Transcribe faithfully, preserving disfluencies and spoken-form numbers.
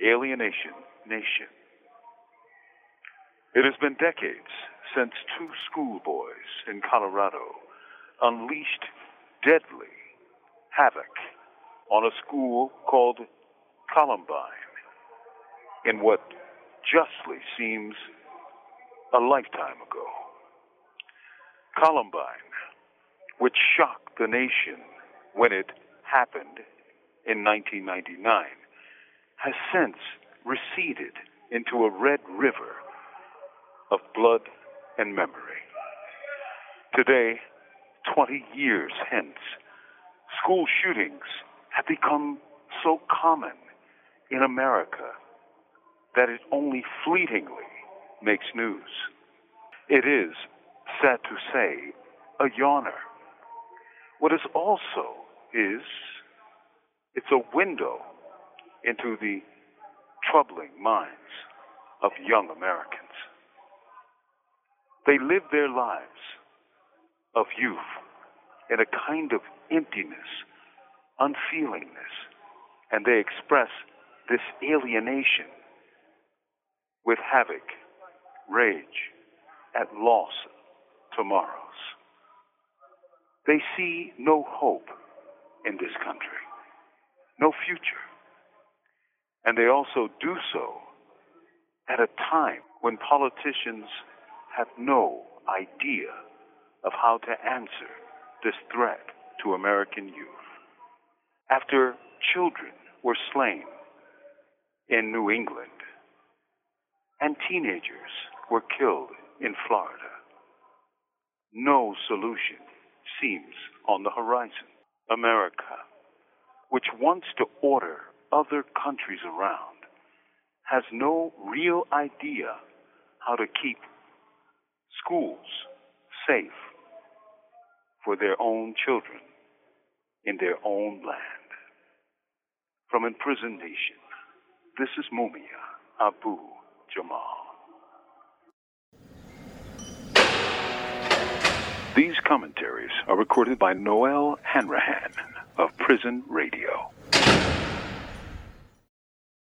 alienation nation. It has been decades since two schoolboys in Colorado unleashed deadly havoc on a school called Columbine in what justly seems a lifetime ago. Columbine, which shocked the nation when it happened in nineteen ninety-nine, has since receded into a red river of blood and memory. Today, twenty years hence, school shootings have become so common in America that it only fleetingly makes news. It is, sad to say, a yawner. What is also is, it's a window into the troubling minds of young Americans. They live their lives of youth in a kind of emptiness, unfeelingness, and they express this alienation with havoc, rage, at lost tomorrows. They see no hope in this country, no future. And they also do so at a time when politicians have no idea of how to answer this threat to American youth. After children were slain in New England and teenagers were killed in Florida, no solution seems on the horizon. America, which wants to order other countries around, has no real idea how to keep schools safe for their own children in their own land. From Imprisoned Nation, this is Mumia Abu Jamal. These commentaries are recorded by Noel Hanrahan of Prison Radio.